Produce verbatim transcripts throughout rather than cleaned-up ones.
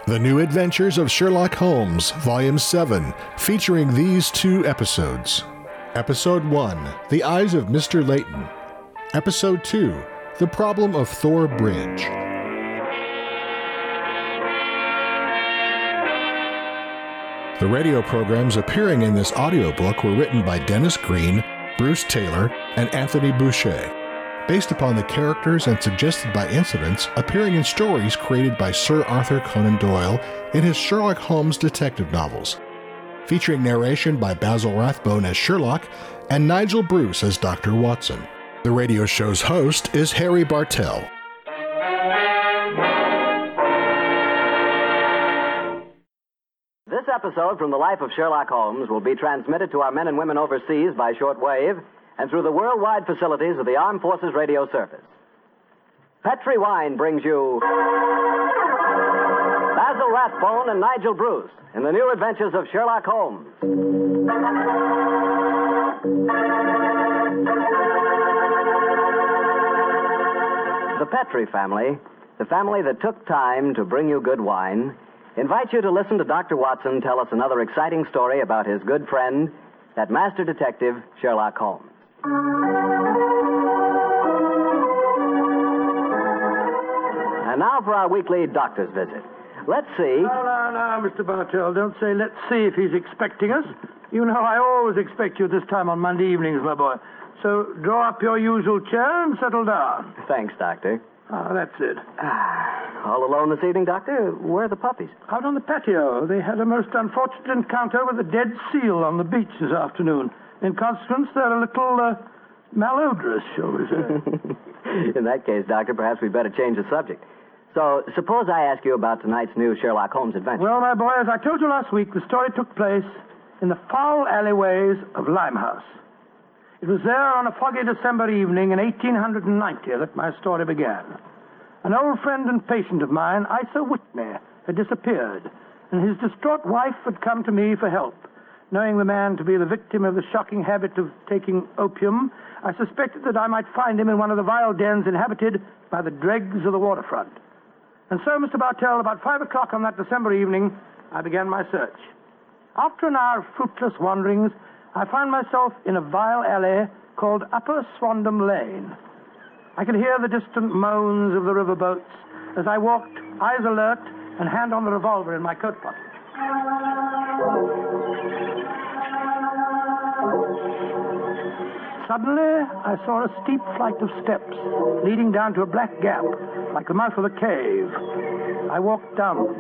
The New Adventures of Sherlock Holmes, Volume seven, featuring these two episodes. Episode one, The Eyes of Mister Layton. Episode two, The Problem of Thor Bridge. The radio programs appearing in this audiobook were written by Dennis Green, Bruce Taylor, and Anthony Boucher, based upon the characters and suggested by incidents appearing in stories created by Sir Arthur Conan Doyle in his Sherlock Holmes detective novels, featuring narration by Basil Rathbone as Sherlock and Nigel Bruce as Doctor Watson. The radio show's host is Harry Bartell. This episode from the life of Sherlock Holmes will be transmitted to our men and women overseas by shortwave and through the worldwide facilities of the Armed Forces Radio Service. Petri Wine brings you Basil Rathbone and Nigel Bruce in the New Adventures of Sherlock Holmes. The Petri family, the family that took time to bring you good wine, invite you to listen to Doctor Watson tell us another exciting story about his good friend, that master detective, Sherlock Holmes. And now for our weekly doctor's visit. Let's see. No, no, no, Mister Bartell. Don't say let's see if he's expecting us. You know I always expect you this time on Monday evenings, my boy. So draw up your usual chair and settle down. Thanks, Doctor. Ah, that's it. All alone this evening, Doctor? Where are the puppies? Out on the patio. They had a most unfortunate encounter with a dead seal on the beach this afternoon. In consequence, they're a little uh, malodorous, shall we say. In that case, Doctor, perhaps we'd better change the subject. So, suppose I ask you about tonight's new Sherlock Holmes adventure. Well, my boy, as I told you last week, the story took place in the foul alleyways of Limehouse. It was there on a foggy December evening in eighteen ninety that my story began. An old friend and patient of mine, Isa Whitney, had disappeared, and his distraught wife had come to me for help. Knowing the man to be the victim of the shocking habit of taking opium, I suspected that I might find him in one of the vile dens inhabited by the dregs of the waterfront. And so, Mister Bartell, about five o'clock on that December evening, I began my search. After an hour of fruitless wanderings, I found myself in a vile alley called Upper Swandam Lane. I could hear the distant moans of the riverboats as I walked, eyes alert, and hand on the revolver in my coat pocket. Suddenly, I saw a steep flight of steps leading down to a black gap, like the mouth of a cave. I walked down them.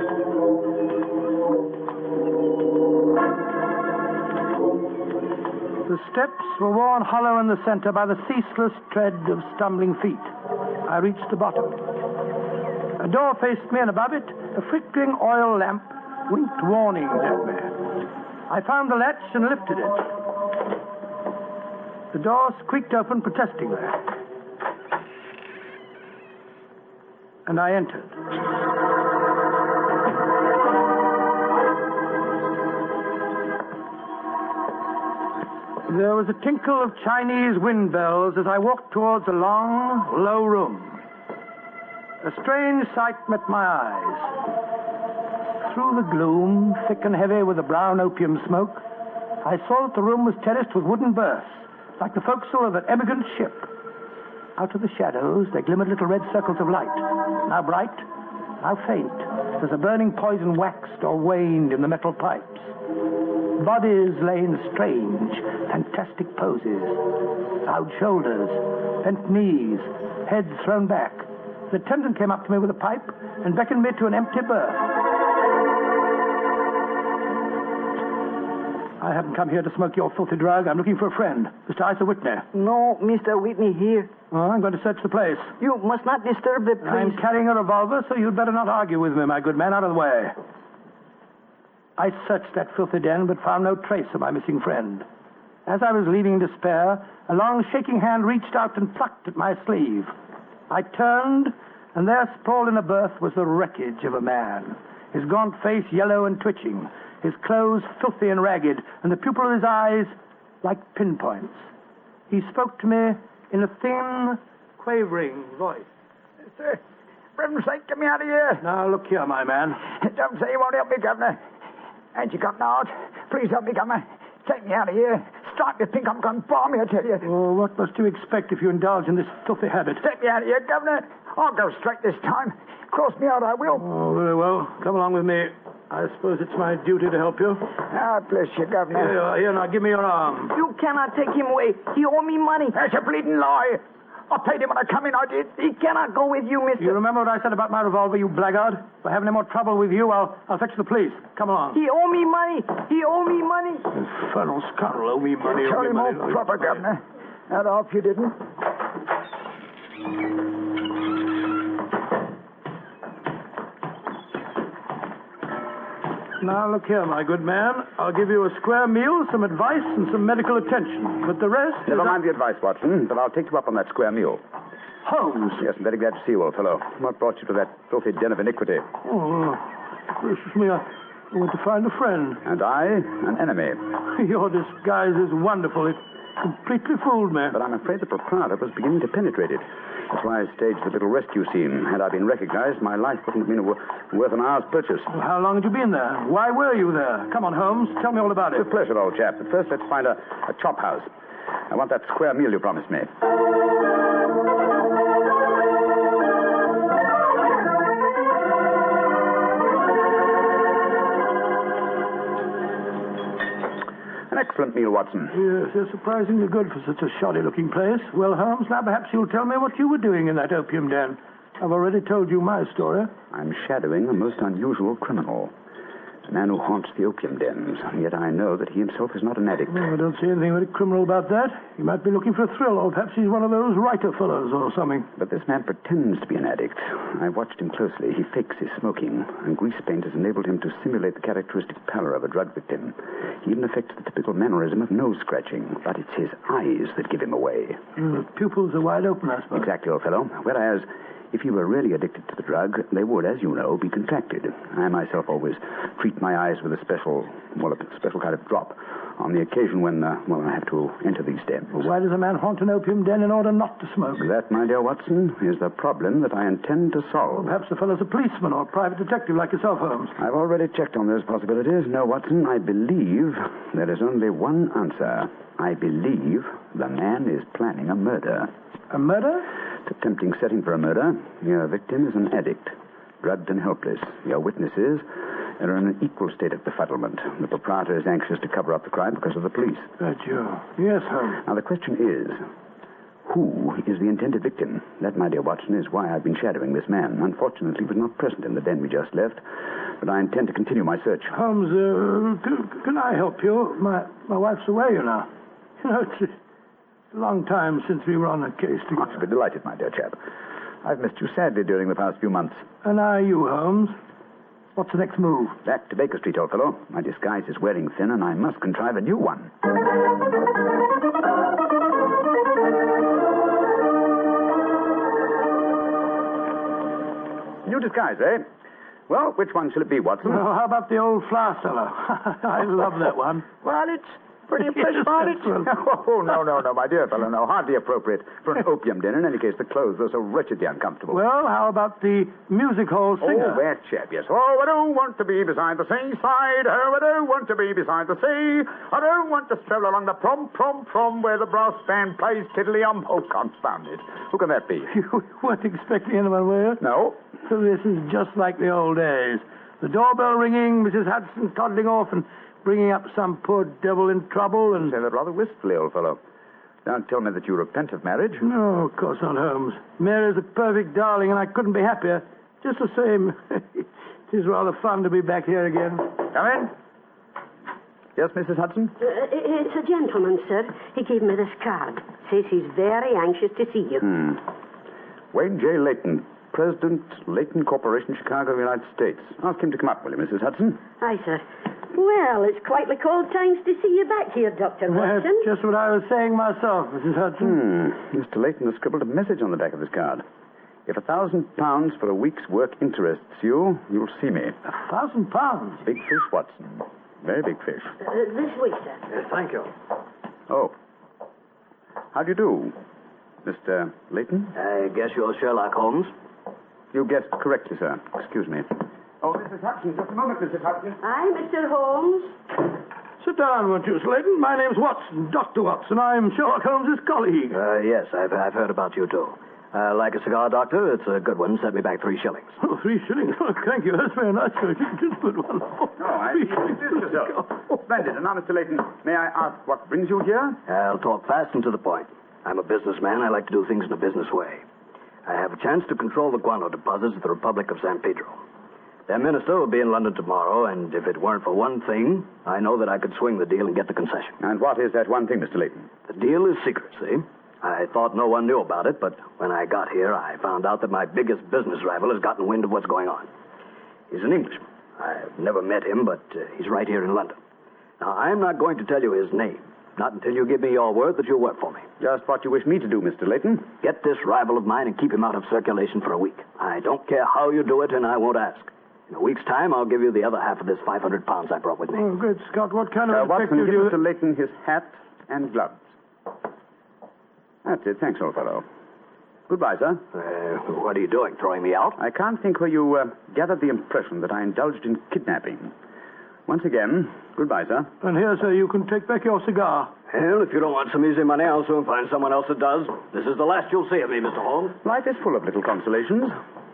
The steps were worn hollow in the center by the ceaseless tread of stumbling feet. I reached the bottom. A door faced me, and above it, a flickering oil lamp winked warnings at me. I found the latch and lifted it. The door squeaked open protestingly. And I entered. There was a tinkle of Chinese wind bells as I walked towards a long, low room. A strange sight met my eyes. Through the gloom, thick and heavy with the brown opium smoke, I saw that the room was terraced with wooden berths, like the forecastle of an emigrant ship. Out of the shadows, there glimmered little red circles of light, now bright, now faint, as the burning poison waxed or waned in the metal pipes. Bodies lay in strange, fantastic poses. Bowed shoulders, bent knees, heads thrown back. The attendant came up to me with a pipe and beckoned me to an empty berth. I haven't come here to smoke your filthy drug. I'm looking for a friend, Mister Isa Whitney. No, Mister Whitney here. Oh, I'm going to search the place. You must not disturb the priest. I'm carrying a revolver, so you'd better not argue with me, my good man. Out of the way. I searched that filthy den, but found no trace of my missing friend. As I was leaving in despair, a long shaking hand reached out and plucked at my sleeve. I turned, and there, sprawled in a berth, was the wreckage of a man. His gaunt face yellow and twitching, his clothes filthy and ragged, and the pupil of his eyes like pinpoints. He spoke to me in a thin, quavering voice. Sir, For heaven's sake, get me out of here. Now, look here, my man. Don't say you won't help me, Governor. Ain't you got no heart? Please help me, Governor. Take me out of here. Strike me pink, I'm going to bomb you, I tell you. Oh, what must you expect if you indulge in this filthy habit? Take me out of here, Governor. I'll go straight this time. Cross me out, I will. Oh, very well. Come along with me. I suppose it's my duty to help you. Ah, bless you, Governor. Here you are. Here, now, give me your arm. You cannot take him away. He owe me money. That's a bleeding lie. I paid him when I come in, I did. He cannot go with you, mister. You remember what I said about my revolver, you blackguard? If I have any more trouble with you, I'll, I'll fetch the police. Come along. He owe me money. He owe me money. Infernal scoundrel, owe me money. Tell owe me him money. all proper, Governor. That off you didn't. Now, look here, my good man. I'll give you a square meal, some advice, and some medical attention. But the rest... Never is mind the advice, Watson, but I'll take you up on that square meal. Holmes. Yes, I'm very glad to see you, old fellow. What brought you to that filthy den of iniquity? Oh, gracious me, I went to find a friend. And I, an enemy. Your disguise is wonderful. It completely fooled me. But I'm afraid the proprietor was beginning to penetrate it. That's why I staged the little rescue scene. Had I been recognized, my life wouldn't have been worth an hour's purchase. Well, how long had you been there? Why were you there? Come on, Holmes. Tell me all about it. With pleasure, old chap. But first, let's find a, a chop house. I want that square meal you promised me. An excellent meal, Watson. Yes, they're surprisingly good for such a shoddy-looking place. Well, Holmes, now perhaps you'll tell me what you were doing in that opium den. I've already told you my story. I'm shadowing a most unusual criminal. A man who haunts the opium dens, and yet I know that he himself is not an addict. Well, I don't see anything very criminal about that. He might be looking for a thrill, or perhaps he's one of those writer fellows or something. But this man pretends to be an addict. I watched him closely. He fakes his smoking, and grease paint has enabled him to simulate the characteristic pallor of a drug victim. He even affects the typical mannerism of nose scratching, but it's his eyes that give him away. Uh, the pupils are wide open, I suppose. Exactly, old fellow. Whereas, if he were really addicted to the drug, they would, as you know, be contracted. I myself always treat my eyes with a special, well, a special kind of drop on the occasion when, uh, well, I have to enter these dens. Well, why does a man haunt an opium den in order not to smoke? That, my dear Watson, is the problem that I intend to solve. Well, perhaps the fellow's a policeman or a private detective like yourself, Holmes. I've already checked on those possibilities. No, Watson, I believe there is only one answer. I believe the man is planning a murder. A murder? It's a tempting setting for a murder. Your victim is an addict, drugged and helpless. Your witnesses are in an equal state of befuddlement. The proprietor is anxious to cover up the crime because of the police. That's you. Yes, Holmes. Now, the question is, who is the intended victim? That, my dear Watson, is why I've been shadowing this man. Unfortunately, he was not present in the den we just left, but I intend to continue my search. Holmes, uh, can, can I help you? My, my wife's away, you know. You know, it's... It's a long time since we were on a case together. I should be delighted, my dear chap. I've missed you sadly during the past few months. And are you, Holmes? What's the next move? Back to Baker Street, old fellow. My disguise is wearing thin, and I must contrive a new one. New disguise, eh? Well, which one shall it be, Watson? Oh, how about the old flour cellar? I love that one. Well, it's pretty pleasant, about it. Oh, no, no, no, my dear fellow, no. Hardly appropriate for an opium den. In any case, the clothes are so wretchedly uncomfortable. Well, how about the music hall singer? Oh, that chap, yes. Oh, I don't want to be beside the seaside. Oh, I don't want to be beside the sea. I don't want to stroll along the prom, prom, prom where the brass band plays tiddly-um. Oh, confound it. Who can that be? You weren't expecting anyone, were you? No. So this is just like the old days. The doorbell ringing, Missus Hudson toddling off and bringing up some poor devil in trouble and... Say that rather wistfully, old fellow. Don't tell me that you repent of marriage. No, of course not, Holmes. Mary's a perfect darling, and I couldn't be happier. Just the same. It is rather fun to be back here again. Come in. Yes, Missus Hudson? Uh, it's a gentleman, sir. He gave me this card. Says he's very anxious to see you. Hmm. Wayne J. Layton, President, Layton Corporation, Chicago, United States. Ask him to come up, will you, Missus Hudson? Aye, sir. Well, it's quite the cold times to see you back here, Doctor That's Watson. just what I was saying myself, Missus Hudson. Hmm. Mister Layton has scribbled a message on the back of his card. If a thousand pounds for a week's work interests you, you'll see me. A thousand pounds? Big fish, Watson. Very big fish. Uh, this way, sir. Yes, thank you. Oh. How do you do, Mister Layton? I guess you're Sherlock Holmes. You guessed correctly, sir. Excuse me. Oh, Missus Hudson, just a moment, Missus Hudson. Aye, Mister Holmes. Sit down, won't you, Slayton? My name's Watson, Doctor Watson. I'm Sherlock Holmes' colleague. Uh, yes, I've, I've heard about you, too. Uh, like a cigar, Doctor? It's a good one. Set me back three shillings. Oh, three shillings. Oh, thank you. That's very nice. It's a good one. Oh, No, I see you introduced yourself. Splendid. And now, Mister Layton, may I ask what brings you here? I'll talk fast and to the point. I'm a businessman. I like to do things in a business way. I have a chance to control the guano deposits of the Republic of San Pedro. Their minister will be in London tomorrow, and if it weren't for one thing, I know that I could swing the deal and get the concession. And what is that one thing, Mister Layton? The deal is secret, see? I thought no one knew about it, but when I got here, I found out that my biggest business rival has gotten wind of what's going on. He's an Englishman. I've never met him, but uh, he's right here in London. Now, I'm not going to tell you his name, not until you give me your word that you'll work for me. Just what you wish me to do, Mister Layton. Get this rival of mine and keep him out of circulation for a week. I don't care how you do it, and I won't ask. In a week's time, I'll give you the other half of this five hundred pounds I brought with me. Oh, great Scott. What kind of Uh, a Watson, detective give do you... Mister Layton his hat and gloves. That's it. Thanks, old fellow. Goodbye, sir. Uh, what are you doing, throwing me out? I can't think where you uh, gathered the impression that I indulged in kidnapping. Once again, goodbye, sir. And here, sir, you can take back your cigar. Well, if you don't want some easy money, I'll soon find someone else that does. This is the last you'll see of me, Mister Holmes. Life is full of little consolations.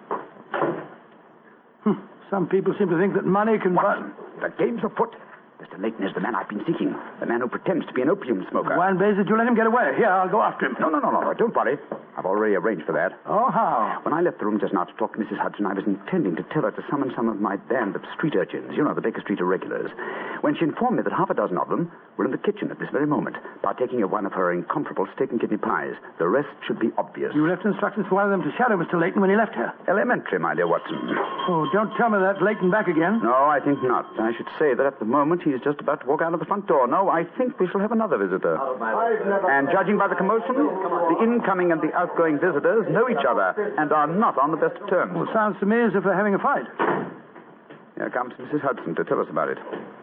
Hmm. Some people seem to think that money can buy... Watson, the game's afoot. Mister Layton is the man I've been seeking. The man who pretends to be an opium smoker. Why in blazes did you let him get away? Here, I'll go after him. No, no, no, no. Don't worry. I've already arranged for that. Oh, how? When I left the room just now to talk to Missus Hudson, I was intending to tell her to summon some of my band of street urchins. You know, the Baker Street irregulars. When she informed me that half a dozen of them were in the kitchen at this very moment, partaking of one of her incomparable steak and kidney pies. The rest should be obvious. You left instructions for one of them to shadow Mister Layton when he left here. Elementary, my dear Watson. Oh, don't tell me that Layton back again. No, I think not. I should say that at the moment he's just about to walk out of the front door. No, I think we shall have another visitor. And judging by the commotion, the incoming and the outgoing visitors know each other and are not on the best of terms. Well, sounds to me as if they're having a fight. Here comes Missus Hudson to tell us about it.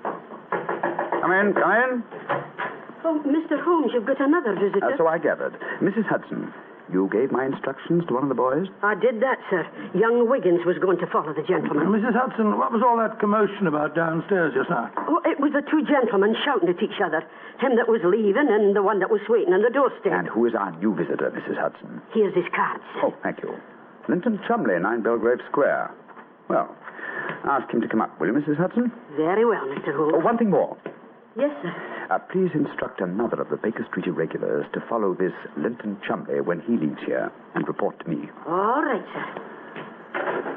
Come in, come in. Oh, Mister Holmes, you've got another visitor. Uh, so I gathered. Missus Hudson, you gave my instructions to one of the boys? I did that, sir. Young Wiggins was going to follow the gentleman. Missus Hudson, what was all that commotion about downstairs just now? Oh, it was the two gentlemen shouting at each other. Him that was leaving and the one that was waiting on the doorstep. And who is our new visitor, Missus Hudson? Here's his card, sir. Oh, thank you. Linton Chumley, nine Belgrave Square. Well, ask him to come up, will you, Missus Hudson? Very well, Mister Holmes. Oh, one thing more. Yes, sir. Uh, please instruct another of the Baker Street irregulars to follow this Linton Chumley when he leaves here and report to me. All right, sir.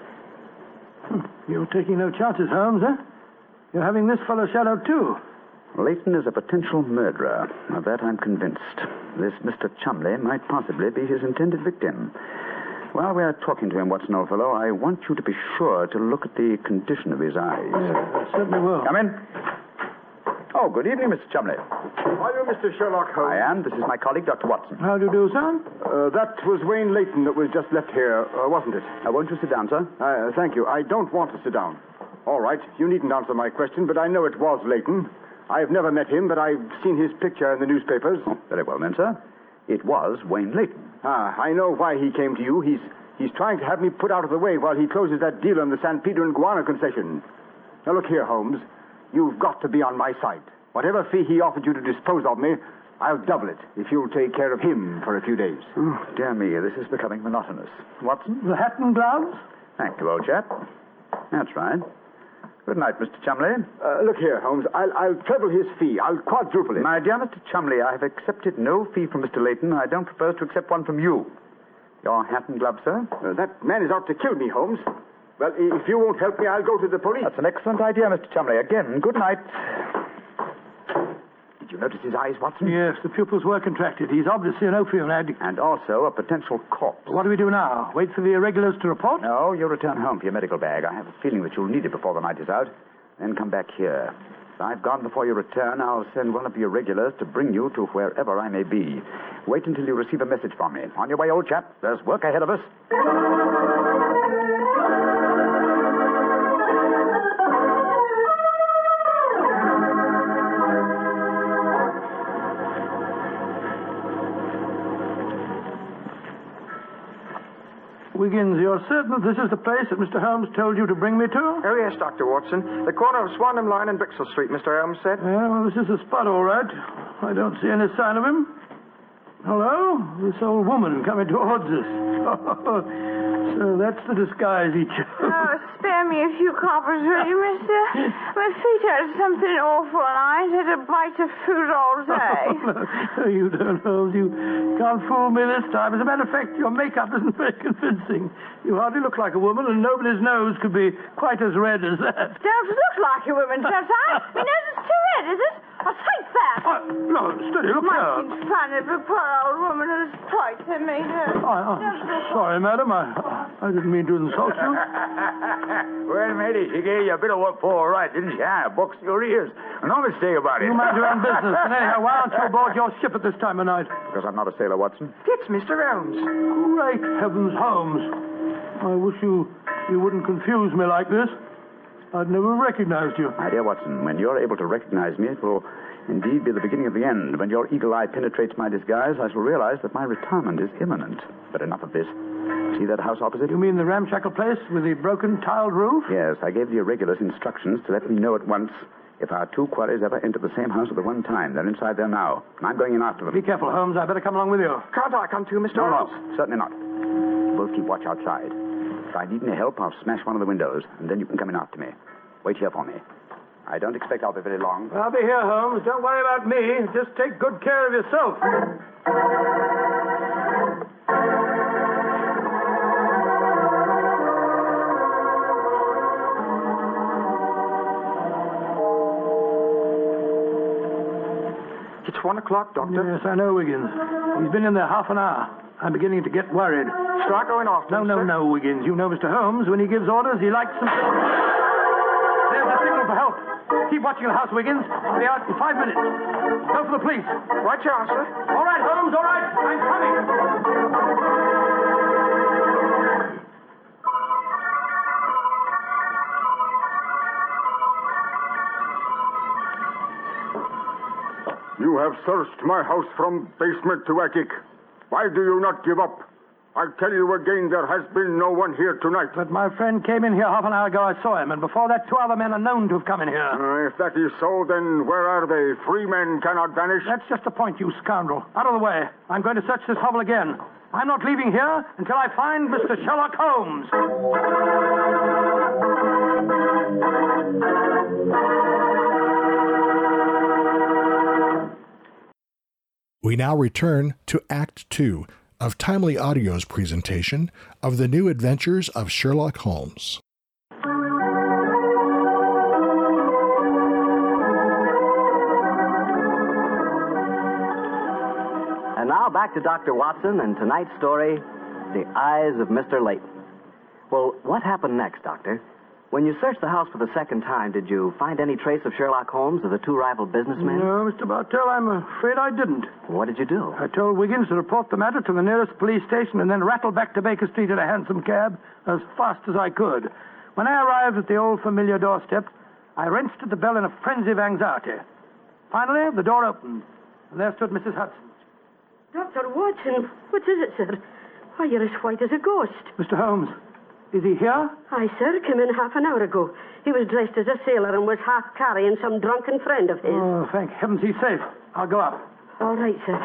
Hmm. You're taking no chances, Holmes, eh? You're having this fellow shadowed, too. Layton is a potential murderer. Of that I'm convinced. This Mister Chumley might possibly be his intended victim. While we're talking to him, Watson, old fellow, I want you to be sure to look at the condition of his eyes. Yeah, I certainly will. Come in. Oh, good evening, Mister Chumley. Are you Mister Sherlock Holmes? I am. This is my colleague, Doctor Watson. How do you do, sir? Uh, that was Wayne Layton that was just left here, uh, wasn't it? Uh, won't you sit down, sir? Uh, thank you. I don't want to sit down. All right, you needn't answer my question, but I know it was Layton. I've never met him, but I've seen his picture in the newspapers. Oh, very well, then, sir. It was Wayne Layton. Ah, I know why he came to you. He's he's trying to have me put out of the way while he closes that deal on the San Pedro and Guana concession. Now, look here, Holmes. You've got to be on my side. Whatever fee he offered you to dispose of me, I'll double it if you'll take care of him for a few days. Oh, dear me, this is becoming monotonous. Watson? The hat and gloves? Thank you, old chap. That's right. Good night, Mister Chumley. Uh, look here, Holmes. I'll, I'll treble his fee. I'll quadruple it. My dear Mister Chumley, I have accepted no fee from Mister Layton. I don't propose to accept one from you. Your hat and gloves, sir? Uh, that man is out to kill me, Holmes. Well, if you won't help me, I'll go to the police. That's an excellent idea, Mister Chumley. Again, good night. Did you notice his eyes, Watson? Yes, the pupils were contracted. He's obviously an opium addict. And also a potential corpse. What do we do now? Wait for the irregulars to report? No, you return home for your medical bag. I have a feeling that you'll need it before the night is out. Then come back here. If I've gone before you return, I'll send one of your regulars to bring you to wherever I may be. Wait until you receive a message from me. On your way, old chap. There's work ahead of us. Wiggins, you're certain that this is the place that Mister Holmes told you to bring me to? Oh, yes, Doctor Watson. The corner of Swanham Line and Brixton Street, Mister Holmes said. Yeah, well, this is the spot, all right. I don't see any sign of him. Hello? This old woman coming towards us. So that's the disguise he chose. Oh, spare me a few coppers, will you, mister? My feet hurt something awful, and I ain't had a bite of food all day. No, you don't, Holmes. You can't fool me this time. As a matter of fact, your makeup isn't very convincing. You hardly look like a woman, and nobody's nose could be quite as red as that. Don't look like a woman, don't I? My nose is too red, is it? I'll take that. Oh, no, steady, look Might here. seem funny, but poor old woman whose plight I made her. Oh, I'm sorry, madam. I, I didn't mean to insult you. Well, matey, she gave you a bit of what for, all right, didn't she? Ah, boxed your ears. No mistake about it. You mind your own business. And anyhow, why aren't you aboard your ship at this time of night? Because I'm not a sailor, Watson. It's Mister Holmes. Great heavens, Holmes. I wish you you wouldn't confuse me like this. I'd never recognized you. My dear Watson, when you're able to recognize me, it will indeed be the beginning of the end. When your eagle eye penetrates my disguise, I shall realize that my retirement is imminent. But enough of this. See that house opposite? You mean the ramshackle place with the broken tiled roof? Yes, I gave the irregulars instructions to let me know at once if our two quarries ever enter the same house at the one time. They're inside there now, and I'm going in after them. Be careful, Holmes. I better come along with you. Can't I come too, Mister No, Holmes? no, certainly not. Both keep watch outside. If I need any help, I'll smash one of the windows, and then you can come in after me. Wait here for me. I don't expect I'll be very long. I'll be here, Holmes. Don't worry about me. Just take good care of yourself. It's one o'clock, Doctor. Yes, I know, Wiggins. He's been in there half an hour. I'm beginning to get worried. Start going off, No, no, sir. no, Wiggins. You know Mister Holmes. When he gives orders, he likes them. There's a signal for help. Keep watching the house, Wiggins. I'll be out in five minutes. Go for the police. Right you are, sir. All right, Holmes, all right. I'm coming. You have searched my house from basement to attic. Why do you not give up? I tell you again, there has been no one here tonight. But my friend came in here half an hour ago. I saw him, and before that, two other men are known to have come in here. Uh, if that is so, then where are they? Three men cannot vanish. That's just the point, you scoundrel. Out of the way. I'm going to search this hovel again. I'm not leaving here until I find Mister Sherlock Holmes. We now return to Act Two of Timely Audio's presentation of the new adventures of Sherlock Holmes. And now back to Doctor Watson and tonight's story, The Eyes of Mister Layton. Well, what happened next, Doctor? When you searched the house for the second time, did you find any trace of Sherlock Holmes or the two rival businessmen? No, Mister Bartell, I'm afraid I didn't. What did you do? I told Wiggins to report the matter to the nearest police station and then rattle back to Baker Street in a hansom cab as fast as I could. When I arrived at the old familiar doorstep, I wrenched at the bell in a frenzy of anxiety. Finally, the door opened, and there stood Missus Hudson. Doctor Watson, what is it, sir? Why, you're as white as a ghost. Mister Holmes, is he here? Aye, sir, came in half an hour ago. He was dressed as a sailor and was half carrying some drunken friend of his. Oh, thank heavens he's safe. I'll go up. All right, sir.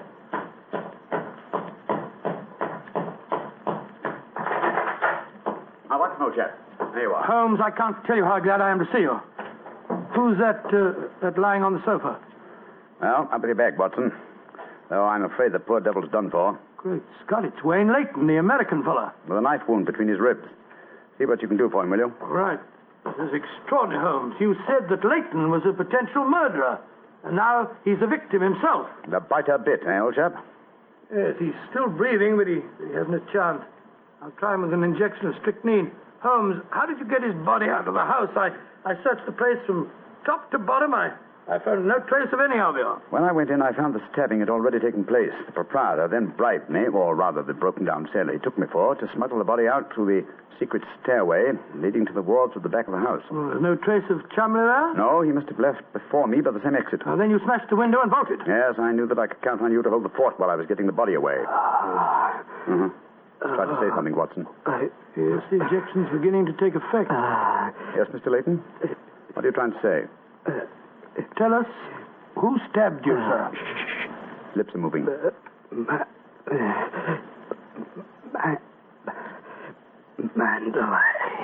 Now, Watson, old chap. There you are. Holmes, I can't tell you how glad I am to see you. Who's that, uh, that lying on the sofa? Well, up with your bag, Watson. Though I'm afraid the poor devil's done for. Great Scott, it's Wayne Layton, the American fella. With a knife wound between his ribs. See what you can do for him, will you? All right. This is extraordinary, Holmes. You said that Layton was a potential murderer, and now he's a victim himself. The biter bit, eh, old chap? Yes, he's still breathing, but he, he hasn't a chance. I'll try him with an injection of strychnine. Holmes, how did you get his body out of the house? I, I searched the place from top to bottom. I, I found no trace of any of you. When I went in, I found the stabbing had already taken place. The proprietor then bribed me, or rather the broken-down sailor he took me for, to smuggle the body out through the secret stairway leading to the wards at the back of the house. Oh, there's no trace of Chumley there? No, he must have left before me by the same exit. Oh, then you smashed the window and bolted. Yes, I knew that I could count on you to hold the fort while I was getting the body away. Ah. Mm-hmm. Uh, Try to say something, Watson. I, yes, the injection's beginning to take effect. Uh, Yes, Mister Layton? What are you trying to say? Uh, tell us, who stabbed you, sir? Lips are moving. Uh, ma- ma- Mandalay.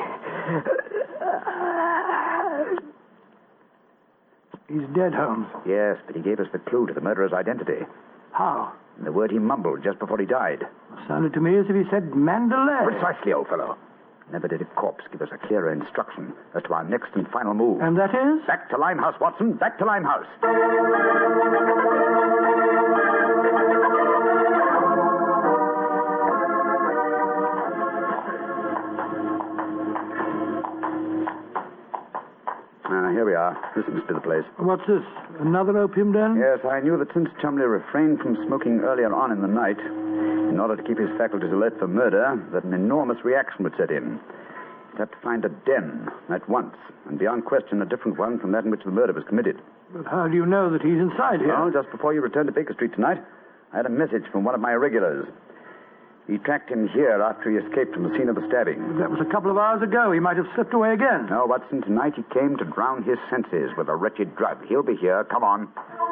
He's dead, Holmes. Yes, but he gave us the clue to the murderer's identity. How? The word he mumbled just before he died. Sounded to me as if he said Mandalay. Precisely, old fellow. Never did a corpse give us a clearer instruction as to our next and final move. And that is? Back to Limehouse, Watson. Back to Limehouse. Ah, here we are. This must be the place. What's this? Another opium den? Yes, I knew that since Chumley refrained from smoking earlier on in the night, in order to keep his faculties alert for murder, that an enormous reaction would set in. He'd have to find a den at once, and beyond question a different one from that in which the murder was committed. But how do you know that he's inside here? Well, just before you returned to Baker Street tonight, I had a message from one of my regulars. He tracked him here after he escaped from the scene of the stabbing. That was a couple of hours ago. He might have slipped away again. No, Watson, tonight he came to drown his senses with a wretched drug. He'll be here. Come on.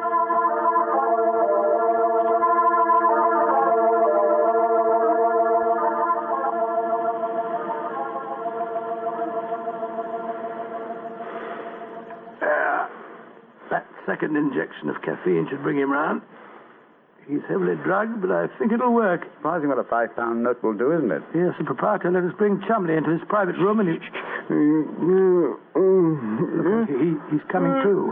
Uh, that second injection of caffeine should bring him round. He's heavily drugged, but I think it'll work. Surprising what a five-pound note will do, isn't it? Yes, the proprietor let us bring Chumley into his private room, and he... he he's coming to.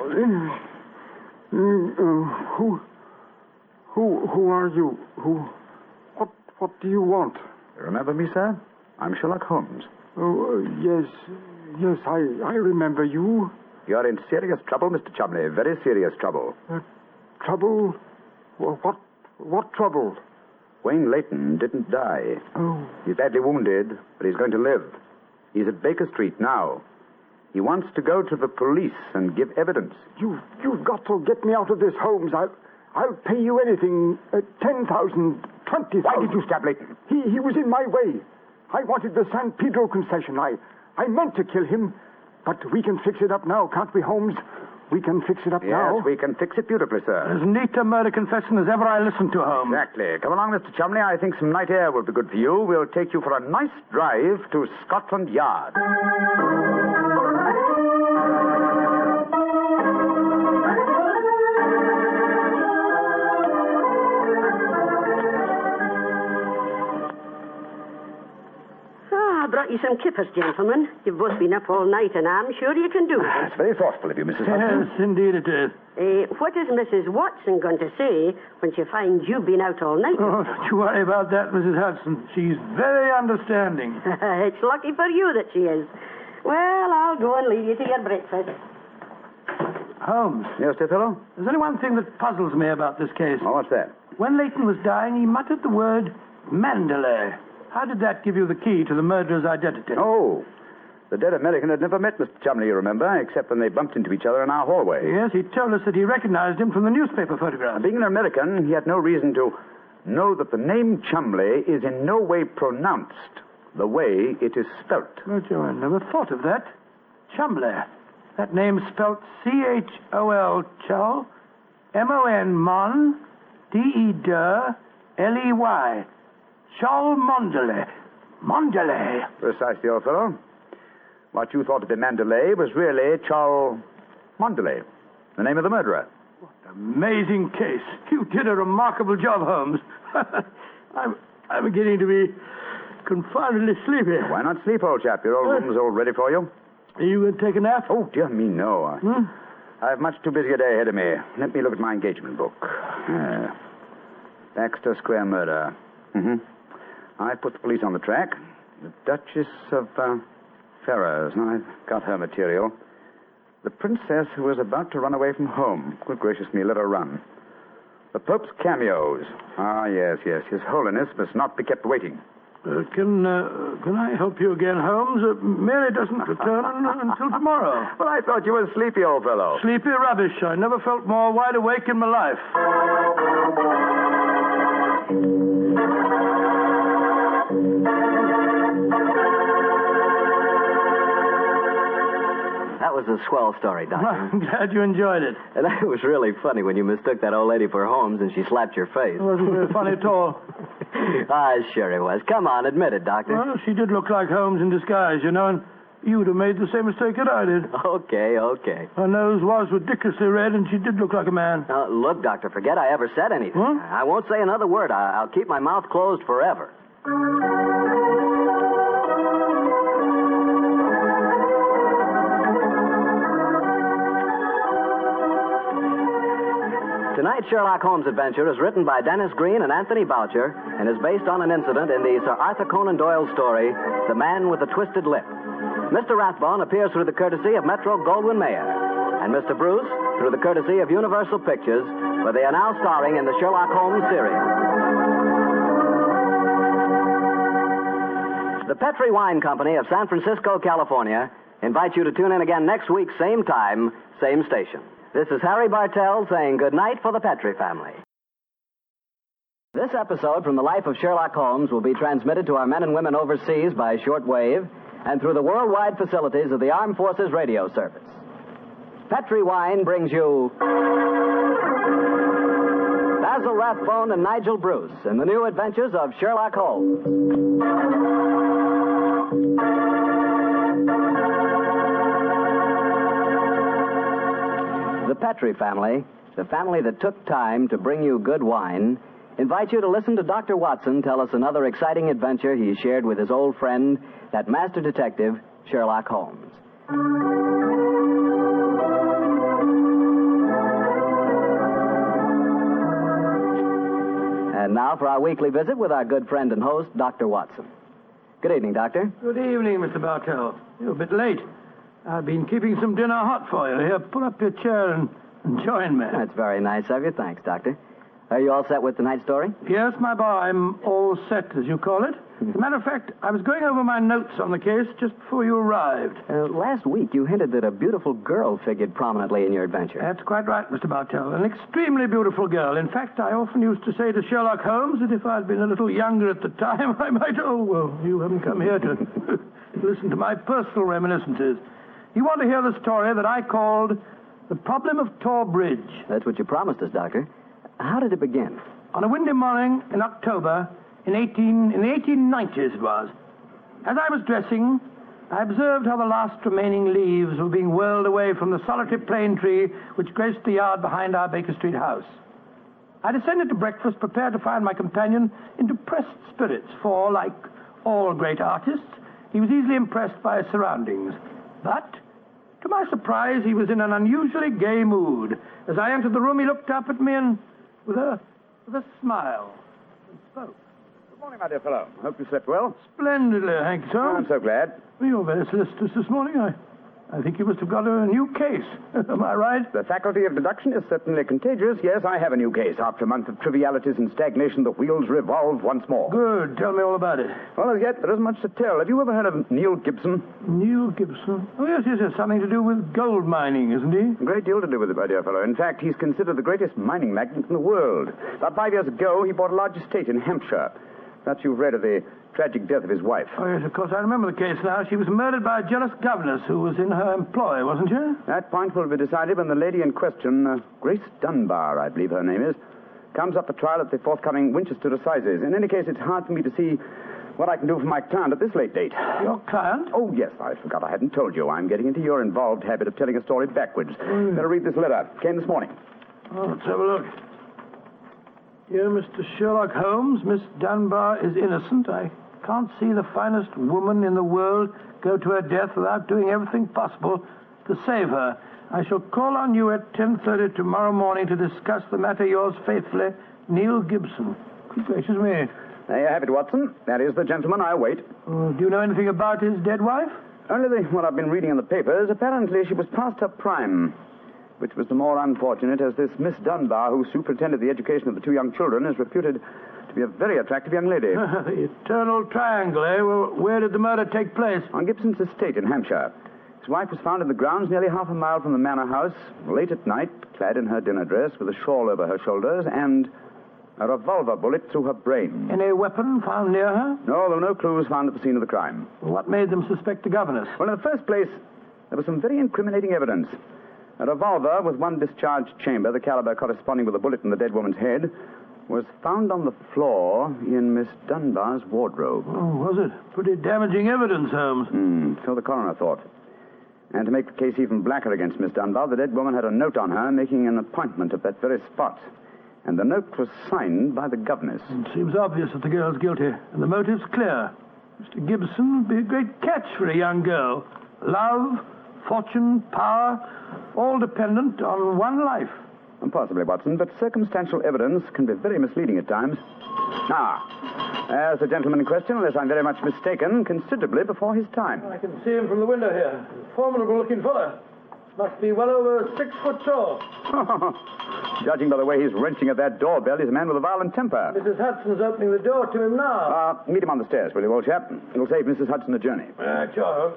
Who... Who... Who are you? Who... What... What do you want? Remember me, sir? I'm Sherlock Holmes. Oh, uh, yes. Yes, I... I remember you. You're in serious trouble, Mister Chumley. Very serious trouble. Uh, trouble... Well, what what trouble? Wayne Layton didn't die. Oh. He's badly wounded, but he's going to live. He's at Baker Street now. He wants to go to the police and give evidence. You, you've got to get me out of this, Holmes. I'll, I'll pay you anything. Uh, ten thousand, twenty thousand. Why did you stab Layton? He, he was in my way. I wanted the San Pedro concession. I, I meant to kill him. But we can fix it up now, can't we, Holmes? We can fix it up yes, now. Yes, we can fix it beautifully, sir. As neat a murder confession as ever I listened to, Holmes. Exactly. Come along, Mister Chumley. I think some night air will be good for you. We'll take you for a nice drive to Scotland Yard. I brought you some kippers, gentlemen. You've both been up all night, and I'm sure you can do it. It's very thoughtful of you, Missus Yes, Hudson. indeed it is. Uh, what is Missus Watson going to say when she finds you've been out all night? Oh, don't you worry about that, Missus Hudson. She's very understanding. It's lucky for you that she is. Well, I'll go and leave you to your breakfast. Holmes. Yes, dear fellow? There's only one thing that puzzles me about this case. Oh, what's that? When Layton was dying, he muttered the word Mandalay. How did that give you the key to the murderer's identity? Oh, the dead American had never met Mister Chumley, you remember, except when they bumped into each other in our hallway. Yes, he told us that he recognized him from the newspaper photograph. Being an American, he had no reason to know that the name Chumley is in no way pronounced the way it is spelt. Oh, Joe, I never thought of that. Chumley. That name's spelt C H O L, Chol, M O N, Mon, D E, Der, L E Y. Cholmondeley. Mondeley. Precisely, old fellow. What you thought to be Mandalay was really Cholmondeley, the name of the murderer. What an amazing case. You did a remarkable job, Holmes. I'm, I'm beginning to be confoundedly sleepy. Why not sleep, old chap? Your old room's all ready for you. Are you going to take a nap? Oh, dear me, no. Hmm? I have much too busy a day ahead of me. Let me look at my engagement book. Uh, Baxter Square murder. Mm-hmm. I put the police on the track. The Duchess of uh, Ferrers. Now, I've got her material. The princess who was about to run away from home. Good gracious me, let her run. The Pope's cameos. Ah, yes, yes. His Holiness must not be kept waiting. Uh, can uh, can I help you again, Holmes? Uh, Mary doesn't return until tomorrow. Well, I thought you were sleepy, old fellow. Sleepy rubbish. I never felt more wide awake in my life. was a swell story, Doctor. I'm glad you enjoyed it. And it was really funny when you mistook that old lady for Holmes and she slapped your face. It wasn't very funny at all. Ah, sure it was. Come on, admit it, Doctor. Well, she did look like Holmes in disguise, you know, and you'd have made the same mistake that I did. Okay, okay. Her nose was ridiculously red, and she did look like a man. Now, look, Doctor, forget I ever said anything. Huh? I won't say another word. I- I'll keep my mouth closed forever. Tonight's Sherlock Holmes adventure is written by Dennis Green and Anthony Boucher and is based on an incident in the Sir Arthur Conan Doyle story, The Man with the Twisted Lip. Mister Rathbone appears through the courtesy of Metro-Goldwyn-Mayer, and Mister Bruce through the courtesy of Universal Pictures, where they are now starring in the Sherlock Holmes series. The Petri Wine Company of San Francisco, California, invites you to tune in again next week, same time, same station. This is Harry Bartell saying good night for the Petri family. This episode from the life of Sherlock Holmes will be transmitted to our men and women overseas by shortwave and through the worldwide facilities of the Armed Forces Radio Service. Petri Wine brings you Basil Rathbone and Nigel Bruce in the new adventures of Sherlock Holmes. The Petri family, the family that took time to bring you good wine, invites you to listen to Doctor Watson tell us another exciting adventure he shared with his old friend, that master detective, Sherlock Holmes. And now for our weekly visit with our good friend and host, Doctor Watson. Good evening, Doctor. Good evening, Mister Bartell. You're a bit late. I've been keeping some dinner hot for you. Here, pull up your chair and, and join me. That's very nice of you. Thanks, Doctor. Are you all set with tonight's story? Yes, my boy, I'm all set, as you call it. As a matter of fact, I was going over my notes on the case just before you arrived. Uh, last week, you hinted that a beautiful girl figured prominently in your adventure. That's quite right, Mister Bartell. An extremely beautiful girl. In fact, I often used to say to Sherlock Holmes that if I'd been a little younger at the time, I might... Oh, well, you haven't come here to listen to my personal reminiscences. You want to hear the story that I called The Problem of Tor Bridge. That's what you promised us, Doctor. How did it begin? On a windy morning in October in eighteen in the eighteen nineties it was. As I was dressing, I observed how the last remaining leaves were being whirled away from the solitary plane tree which graced the yard behind our Baker Street house. I descended to breakfast, prepared to find my companion in depressed spirits, for, like all great artists, he was easily impressed by his surroundings. But, to my surprise, he was in an unusually gay mood. As I entered the room, he looked up at me and, with a, with a smile, and spoke. Good morning, my dear fellow. Hope you slept well. Splendidly, thank you, sir. Oh, I'm so glad. Well, you're very solicitous this morning. I, I think you must have got a new case. Am I right? The faculty of deduction is certainly contagious. Yes, I have a new case. After a month of trivialities and stagnation, the wheels revolve once more. Good. Tell me all about it. Well, as yet, there isn't much to tell. Have you ever heard of Neil Gibson? Neil Gibson? Oh, yes, yes, yes. Something to do with gold mining, isn't he? A great deal to do with it, my dear fellow. In fact, he's considered the greatest mining magnate in the world. About five years ago, he bought a large estate in Hampshire. Perhaps you've read of the tragic death of his wife. Oh, yes, of course, I remember the case now. She was murdered by a jealous governess who was in her employ, wasn't she? That point will be decided when the lady in question, uh, Grace Dunbar, I believe her name is, comes up for trial at the forthcoming Winchester Assizes. In any case, it's hard for me to see what I can do for my client at this late date. Your client? Oh, yes, I forgot I hadn't told you. I'm getting into your involved habit of telling a story backwards. Mm. Better read this letter. Came this morning. Oh, let's have a look. Dear Mister Sherlock Holmes, Miss Dunbar is innocent. I can't see the finest woman in the world go to her death without doing everything possible to save her. I shall call on you at ten thirty tomorrow morning to discuss the matter. Yours faithfully, Neil Gibson. Good gracious me. There you have it, Watson. That is the gentleman I await. Uh, do you know anything about his dead wife? Only the, what I've been reading in the papers. Apparently she was past her prime, which was the more unfortunate as this Miss Dunbar, who superintended the education of the two young children, is reputed to be a very attractive young lady. The eternal triangle, eh? Well, where did the murder take place? On Gibson's estate in Hampshire. His wife was found in the grounds nearly half a mile from the manor house, late at night, clad in her dinner dress, with a shawl over her shoulders, and a revolver bullet through her brain. Any weapon found near her? No, there were no clues found at the scene of the crime. Well, what made them suspect the governess? Well, in the first place, there was some very incriminating evidence. A revolver with one discharged chamber, the caliber corresponding with the bullet in the dead woman's head, was found on the floor in Miss Dunbar's wardrobe. Oh, was it? Pretty damaging evidence, Holmes. Hmm, so the coroner thought. And to make the case even blacker against Miss Dunbar, the dead woman had a note on her making an appointment at that very spot. And the note was signed by the governess. It seems obvious that the girl's guilty, and the motive's clear. Mister Gibson would be a great catch for a young girl. Love, fortune, power, all dependent on one life. Possibly, Watson, but circumstantial evidence can be very misleading at times. Ah, as the gentleman in question, unless I'm very much mistaken, considerably before his time. I can see him from the window here. Formidable-looking fellow. Must be well over six foot tall. Judging by the way he's wrenching at that doorbell, he's a man with a violent temper. Missus Hudson's opening the door to him now. Uh, meet him on the stairs, will you, old chap? It'll save Missus Hudson a journey. Uh, sure.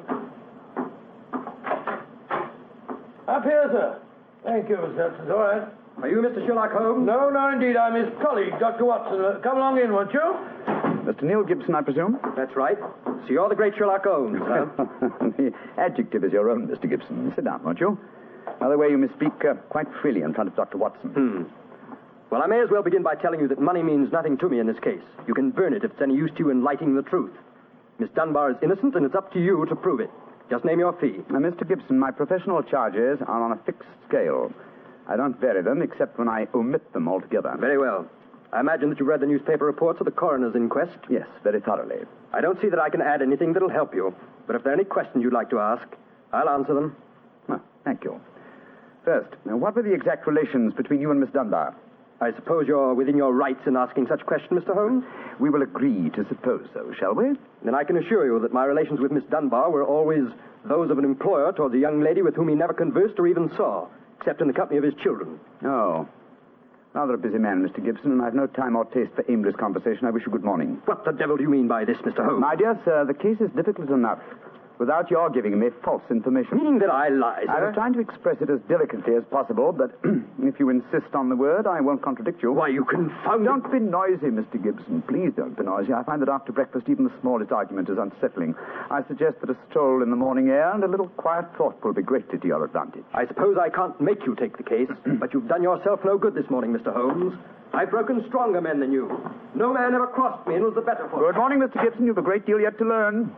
Up here, sir. Thank you, Mister Hudson. All right. Are you Mister Sherlock Holmes? No, no, indeed. I'm his colleague, Doctor Watson. Uh, come along in, won't you? Mister Neil Gibson, I presume? That's right. So you're the great Sherlock Holmes, huh? The adjective is your own, Mister Gibson. Sit down, won't you? By the way, you may speak uh, quite freely in front of Doctor Watson. Hmm. Well, I may as well begin by telling you that money means nothing to me in this case. You can burn it if it's any use to you in lighting the truth. Miss Dunbar is innocent, and it's up to you to prove it. Just name your fee. Now, Mister Gibson, my professional charges are on a fixed scale. I don't vary them except when I omit them altogether. Very well. I imagine that you read the newspaper reports of the coroner's inquest? Yes, very thoroughly. I don't see that I can add anything that'll help you. But if there are any questions you'd like to ask, I'll answer them. Well, thank you. First, now, what were the exact relations between you and Miss Dunbar? I suppose you're within your rights in asking such questions, Mister Holmes? We will agree to suppose so, shall we? Then I can assure you that my relations with Miss Dunbar were always those of an employer towards a young lady with whom he never conversed or even saw, except in the company of his children. Oh. Rather a busy man, Mister Gibson, and I've no time or taste for aimless conversation. I wish you good morning. What the devil do you mean by this, Mister Holmes? My dear sir, the case is difficult enough without your giving me false information. Meaning that I lie, sir? I was trying to express it as delicately as possible, but if you insist on the word, I won't contradict you. Why, you confounded... Don't be noisy, Mister Gibson. Please don't be noisy. I find that after breakfast, even the smallest argument is unsettling. I suggest that a stroll in the morning air and a little quiet thought will be greatly to your advantage. I suppose I can't make you take the case, but you've done yourself no good this morning, Mister Holmes. I've broken stronger men than you. No man ever crossed me and was the better for it. Good morning, Mister Gibson. You've a great deal yet to learn.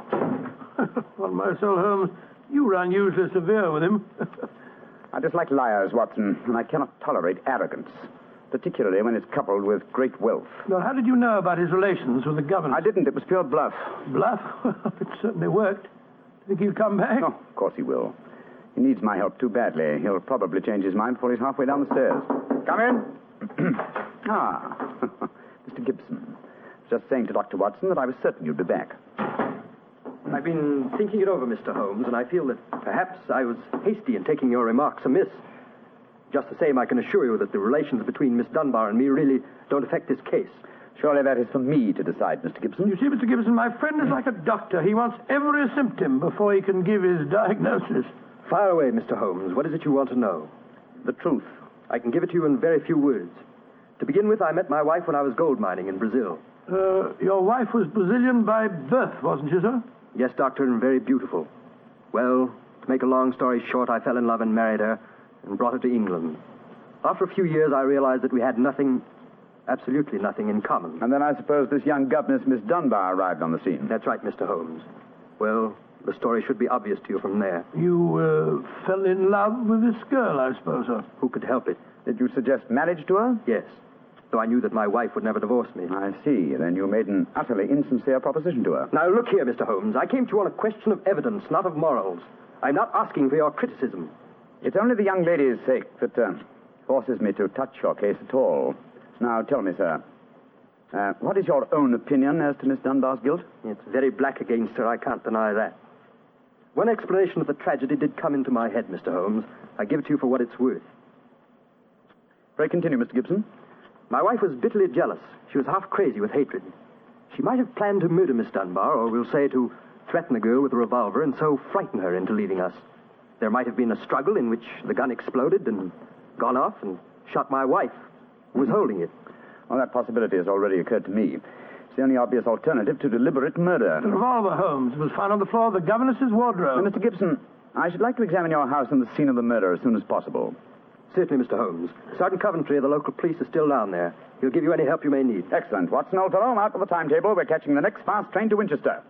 Well, my soul, Holmes, you were unusually severe with him. I dislike liars, Watson, and I cannot tolerate arrogance, particularly when it's coupled with great wealth. Well, how did you know about his relations with the governor? I didn't. It was pure bluff. Bluff? It certainly worked. Think he'll come back? Oh, of course he will. He needs my help too badly. He'll probably change his mind before he's halfway down the stairs. Come in. Ah, Mister Gibson. Just saying to Doctor Watson that I was certain you'd be back. I've been thinking it over, Mister Holmes, and I feel that perhaps I was hasty in taking your remarks amiss. Just the same, I can assure you that the relations between Miss Dunbar and me really don't affect this case. Surely that is for me to decide, Mister Gibson. You see, Mister Gibson, my friend is like a doctor. He wants every symptom before he can give his diagnosis. Fire away, Mister Holmes. What is it you want to know? The truth. I can give it to you in very few words. To begin with, I met my wife when I was gold mining in Brazil. Uh, your wife was Brazilian by birth, wasn't she, sir? Yes, Doctor, and very beautiful. Well, to make a long story short, I fell in love and married her and brought her to England. After a few years, I realized that we had nothing, absolutely nothing in common. And then I suppose this young governess, Miss Dunbar, arrived on the scene. That's right, Mister Holmes. Well, the story should be obvious to you from there. You uh, fell in love with this girl, I suppose, sir? Who could help it? Did you suggest marriage to her? Yes, though I knew that my wife would never divorce me. I see. Then you made an utterly insincere proposition to her. Now, look here, Mister Holmes. I came to you on a question of evidence, not of morals. I'm not asking for your criticism. It's only the young lady's sake that uh, forces me to touch your case at all. Now, tell me, sir, uh, what is your own opinion as to Miss Dunbar's guilt? It's very black against her. I can't deny that. One explanation of the tragedy did come into my head, Mister Holmes. I give it to you for what it's worth. Pray continue, Mister Gibson. My wife was bitterly jealous. She was half crazy with hatred. She might have planned to murder Miss Dunbar, or we'll say to threaten the girl with a revolver and so frighten her into leaving us. There might have been a struggle in which the gun exploded and gone off and shot my wife, who was holding it. Well, that possibility has already occurred to me. It's the only obvious alternative to deliberate murder. The revolver, Holmes, was found on the floor of the governess's wardrobe. Now, Mister Gibson, I should like to examine your house and the scene of the murder as soon as possible. Certainly, Mister Holmes. Sergeant Coventry of the local police is still down there. He'll give you any help you may need. Excellent. Watson, old fellow, out with the timetable. We're catching the next fast train to Winchester.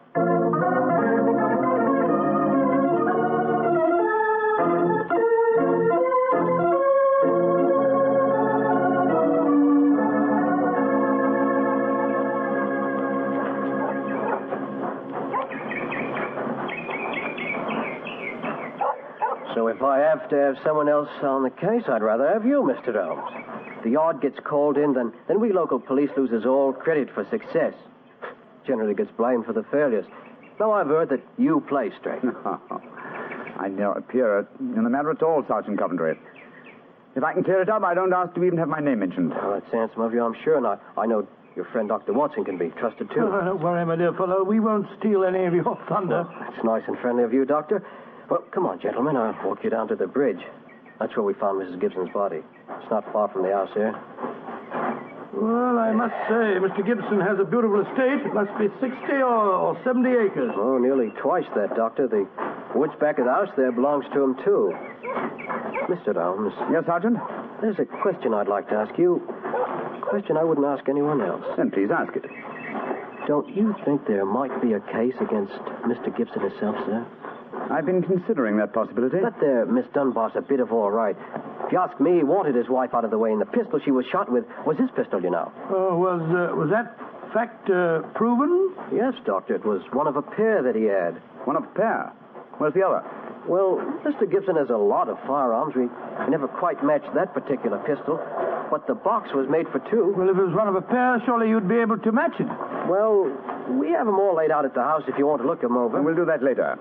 So if I have to have someone else on the case, I'd rather have you, Mister Holmes. If the yard gets called in, then, then we local police loses all credit for success. Generally gets blamed for the failures. Now I've heard that you play straight. I don't appear in the matter at all, Sergeant Coventry. If I can clear it up, I don't ask to even have my name mentioned. Well, that's handsome of you, I'm sure, and I, I know your friend Doctor Watson can be trusted, too. Oh, don't worry, my dear fellow. We won't steal any of your thunder. That's nice and friendly of you, Doctor. Well, come on, gentlemen. I'll walk you down to the bridge. That's where we found Missus Gibson's body. It's not far from the house here. Well, I must say, Mister Gibson has a beautiful estate. It must be sixty or, or seventy acres. Oh, nearly twice that, Doctor. The woods back of the house there belongs to him, too. Mister Holmes. Yes, Sergeant? There's a question I'd like to ask you. A question I wouldn't ask anyone else. Then please ask it. Don't you think there might be a case against Mister Gibson himself, sir? I've been considering that possibility. That there Miss Dunbar's a bit of all right. If you ask me, he wanted his wife out of the way, and the pistol she was shot with was his pistol, you know. Oh, was uh, was that fact uh, proven? Yes, Doctor. It was one of a pair that he had. One of a pair? Where's the other? Well, Mister Gibson has a lot of firearms. We never quite matched that particular pistol. But the box was made for two. Well, if it was one of a pair, surely you'd be able to match it. Well, we have them all laid out at the house if you want to look them over. And we'll do that later.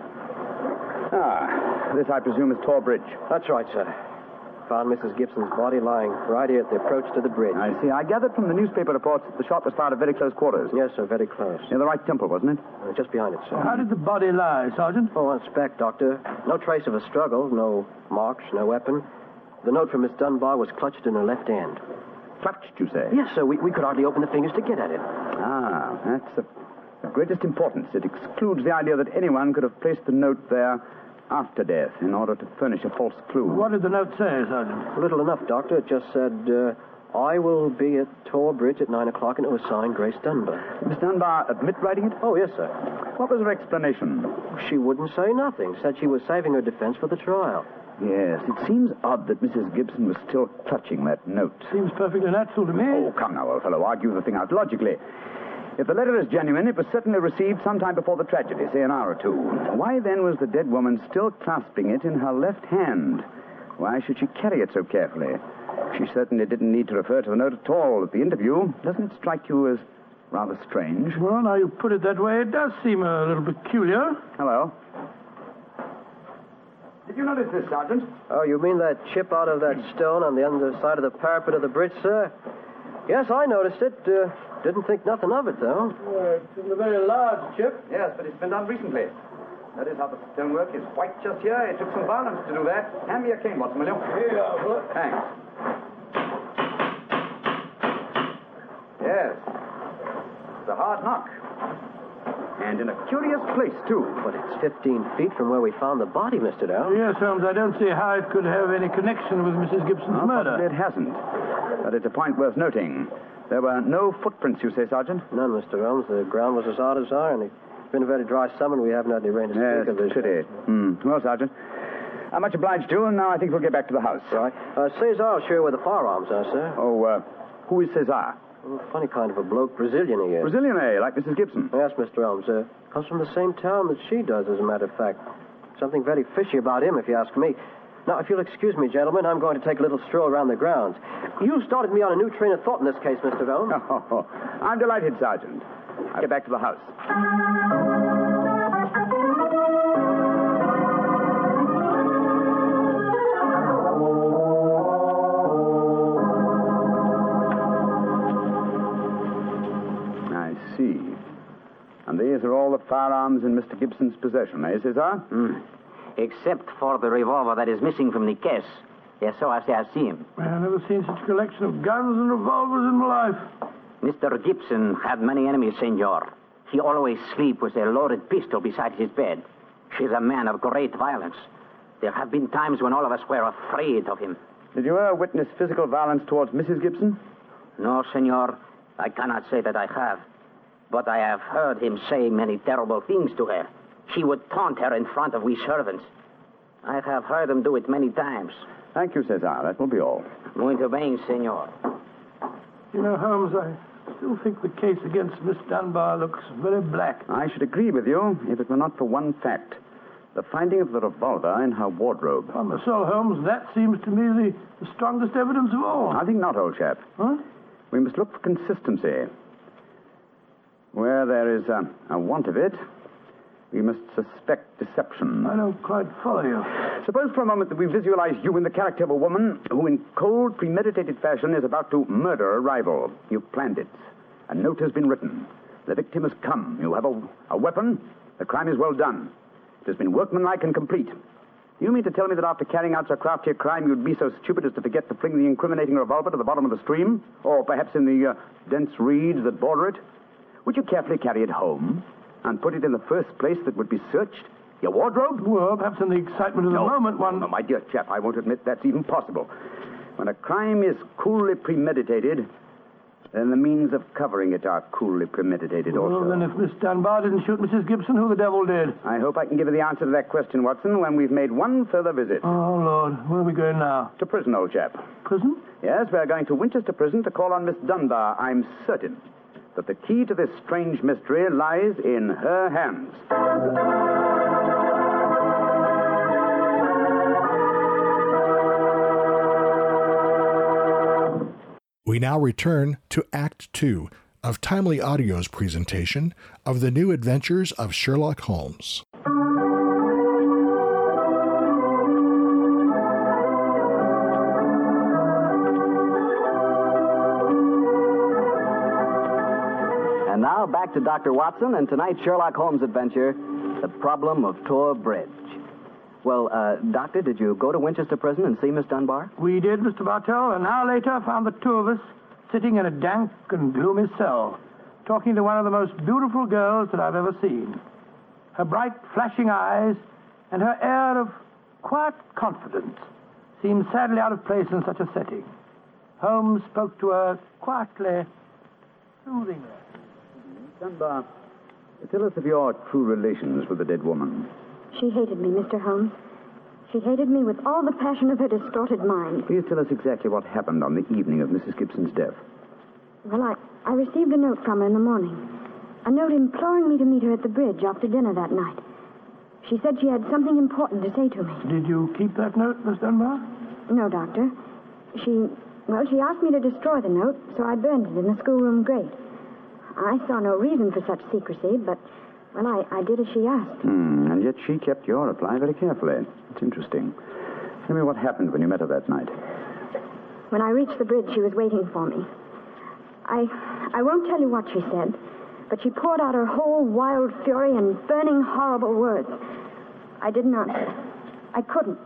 Ah, this, I presume, is Tor Bridge. That's right, sir. Found Missus Gibson's body lying right here at the approach to the bridge. I see. I gathered from the newspaper reports that the shot was fired at very close quarters. Yes, sir, very close. Near the right temple, wasn't it? Uh, just behind it, sir. How did the body lie, Sergeant? Oh, on spec, Doctor. No trace of a struggle, no marks, no weapon. The note from Miss Dunbar was clutched in her left hand. Clutched, you say? Yes, sir. We, we could hardly open the fingers to get at it. Ah, that's of the greatest importance. It excludes the idea that anyone could have placed the note there after death in order to furnish a false clue. What did the note say, Sergeant? Little enough, Doctor. It just said, uh, I will be at Tor Bridge at nine o'clock, and it was signed Grace Dunbar. Miss Dunbar admit writing it? Oh, yes, sir. What was her explanation? She wouldn't say nothing. Said she was saving her defense for the trial. Yes, it seems odd that Missus Gibson was still clutching that note. Seems perfectly natural to me. Oh, come now, old fellow. Argue the thing out logically. If the letter is genuine, it was certainly received sometime before the tragedy, say an hour or two. Why then was the dead woman still clasping it in her left hand? Why should she carry it so carefully? She certainly didn't need to refer to the note at all at the interview. Doesn't it strike you as rather strange? Well, now you put it that way, it does seem a little peculiar. Hello. Did you notice this, Sergeant? Oh, you mean that chip out of that stone on the underside of the parapet of the bridge, sir? Yes, I noticed it. Uh, didn't think nothing of it, though. Uh, it's a very large chip. Yes, but it's been done recently. That is how the stonework is white just here. It took some violence to do that. Hand me a cane, Watson, will you? Here you are, Philip. Thanks. Yes. It's a hard knock. And in a curious place, too. But it's fifteen feet from where we found the body, Mister Dow. Yes, Holmes, I don't see how it could have any connection with Missus Gibson's No, murder. possibly it hasn't. But it's a point worth noting. There were no footprints, you say, Sergeant? None, Mister Holmes. The ground was as hard as iron. It's been a very dry summer, and we haven't had any rain to Yes, speak of this. pity. Hmm. Well, Sergeant, I'm much obliged to you, and now I think we'll get back to the house. Right. Uh, Cesar will show you where the firearms are, sir. Oh, uh, who is Cesar? Oh, funny kind of a bloke. Brazilian he is. Brazilian, eh? Like Missus Gibson? Yes, Mister Holmes. Uh, comes from the same town that she does, as a matter of fact. Something very fishy about him, if you ask me. Now, if you'll excuse me, gentlemen, I'm going to take a little stroll around the grounds. You started me on a new train of thought in this case, Mister Holmes. Oh, I'm delighted, Sergeant. I'll get back to the house. I see. And these are all the firearms in Mister Gibson's possession, eh, Cesar? Mm. Except for the revolver that is missing from the case. Yes, so I say I've seen him. I've never seen such a collection of guns and revolvers in my life. Mister Gibson had many enemies, senor. He always sleep with a loaded pistol beside his bed. She's a man of great violence. There have been times when all of us were afraid of him. Did you ever witness physical violence towards Missus Gibson? No, senor. I cannot say that I have. But I have heard him say many terrible things to her. He would taunt her in front of we servants. I have heard him do it many times. Thank you, Cesar. That will be all. Muito bem, senor. You know, Holmes, I still think the case against Miss Dunbar looks very black. I should agree with you if it were not for one fact. The finding of the revolver in her wardrobe. On the soul, Holmes, that seems to me the, the strongest evidence of all. I think not, old chap. Huh? We must look for consistency. Where there is a, a want of it, we must suspect deception. I don't quite follow you. Suppose for a moment that we visualize you in the character of a woman who, in cold, premeditated fashion, is about to murder a rival. You've planned it. A note has been written. The victim has come. You have a, a weapon. The crime is well done. It has been workmanlike and complete. You mean to tell me that after carrying out so crafty a crime, you'd be so stupid as to forget to fling the incriminating revolver to the bottom of the stream? Or perhaps in the uh, dense reeds that border it? Would you carefully carry it home and put it in the first place that would be searched? Your wardrobe? Well, perhaps in the excitement of the no, moment, one... No, my dear chap, I won't admit that's even possible. When a crime is coolly premeditated, then the means of covering it are coolly premeditated well, also. Well, then if Miss Dunbar didn't shoot Missus Gibson, who the devil did? I hope I can give you the answer to that question, Watson, when we've made one further visit. Oh, Lord. Where are we going now? To prison, old chap. Prison? Yes, we're going to Winchester Prison to call on Miss Dunbar. I'm certain that the key to this strange mystery lies in her hands. We now return to Act Two of Timely Audio's presentation of The New Adventures of Sherlock Holmes. And now back to Doctor Watson and tonight's Sherlock Holmes adventure, The Problem of Tor Bridge. Well, uh, Doctor, did you go to Winchester Prison and see Miss Dunbar? We did, Mister Bartell, and an hour later found the two of us sitting in a dank and gloomy cell, talking to one of the most beautiful girls that I've ever seen. Her bright, flashing eyes and her air of quiet confidence seemed sadly out of place in such a setting. Holmes spoke to her quietly, soothingly. Dunbar, tell us of your true relations with the dead woman. She hated me, Mister Holmes. She hated me with all the passion of her distorted mind. Please tell us exactly what happened on the evening of Missus Gibson's death. Well, I, I received a note from her in the morning. A note imploring me to meet her at the bridge after dinner that night. She said she had something important to say to me. Did you keep that note, Miss Dunbar? No, Doctor. She, well, she asked me to destroy the note, so I burned it in the schoolroom grate. I saw no reason for such secrecy, but, well, I, I did as she asked. Hmm, and yet she kept your reply very carefully. It's interesting. Tell me what happened when you met her that night. When I reached the bridge, she was waiting for me. I, I won't tell you what she said, but she poured out her whole wild fury in burning, horrible words. I didn't answer. I couldn't.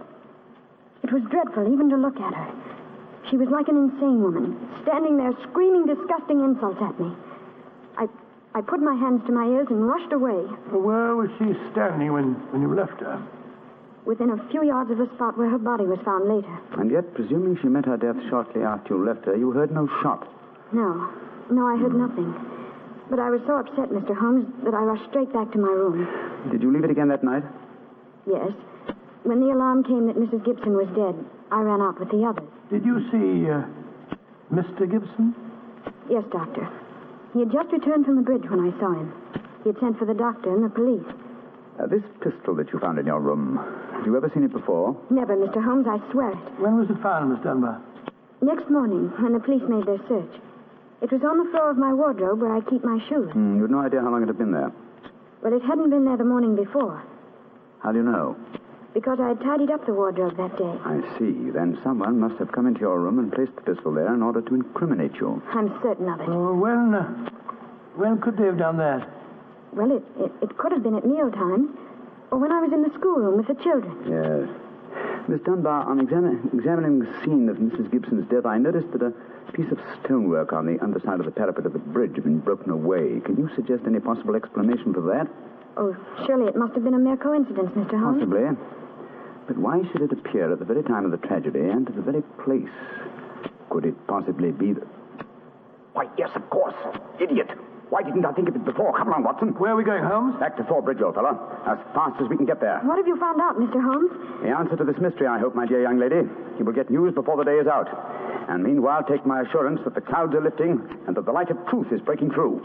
It was dreadful even to look at her. She was like an insane woman, standing there screaming disgusting insults at me. I I put my hands to my ears and rushed away. Where was she standing when, when you left her? Within a few yards of the spot where her body was found later. And yet, presuming she met her death shortly after you left her, you heard no shot. No. No, I heard nothing. But I was so upset, Mister Holmes, that I rushed straight back to my room. Did you leave it again that night? Yes. When the alarm came that Missus Gibson was dead, I ran out with the others. Did you see uh, Mister Gibson? Yes, Doctor. He had just returned from the bridge when I saw him. He had sent for the doctor and the police. Uh, this pistol that you found in your room, have you ever seen it before? Never, Mister Holmes, I swear it. When was it found, Miss Dunbar? Next morning, when the police made their search. It was on the floor of my wardrobe where I keep my shoes. Mm, you had no idea how long it had been there? Well, it hadn't been there the morning before. How do you know? Because I had tidied up the wardrobe that day. I see. Then someone must have come into your room and placed the pistol there in order to incriminate you. I'm certain of it. Oh, when, uh, when could they have done that? Well, it, it, it could have been at mealtime, or when I was in the schoolroom with the children. Yes. Miss Dunbar, on exami- examining the scene of Missus Gibson's death, I noticed that a piece of stonework on the underside of the parapet of the bridge had been broken away. Can you suggest any possible explanation for that? Oh, surely it must have been a mere coincidence, Mister Holmes. Possibly. But why should it appear at the very time of the tragedy and to the very place? Could it possibly be that... Why, yes, of course. Idiot. Why didn't I think of it before? Come on, Watson. Where are we going, Holmes? Back to Fort Bridge, old fellow. As fast as we can get there. What have you found out, Mister Holmes? The answer to this mystery, I hope, my dear young lady. You will get news before the day is out. And meanwhile, take my assurance that the clouds are lifting and that the light of truth is breaking through.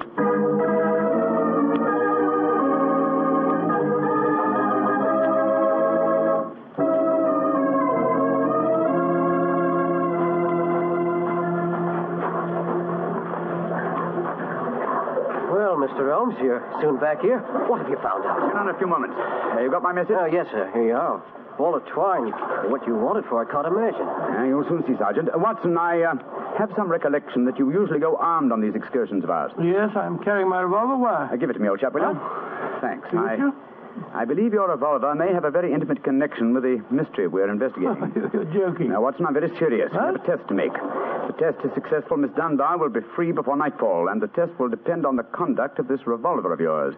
Mister Holmes, you're soon back here. What have you found out? In a few moments. Uh, you got my message? Oh, yes, sir. Here you are. Ball of twine. What you wanted for, I can't imagine. Uh, you'll soon see, Sergeant. Uh, Watson, I uh, have some recollection that you usually go armed on these excursions of ours. Yes, I'm carrying my revolver. Why? Uh, give it to me, old chap, will you? Oh. Thanks. Thank I, you. I believe your revolver may have a very intimate connection with the mystery we're investigating. You're joking. Now, Watson, I'm very serious. We have a test to make. If the test is successful, Miss Dunbar will be free before nightfall, and the test will depend on the conduct of this revolver of yours.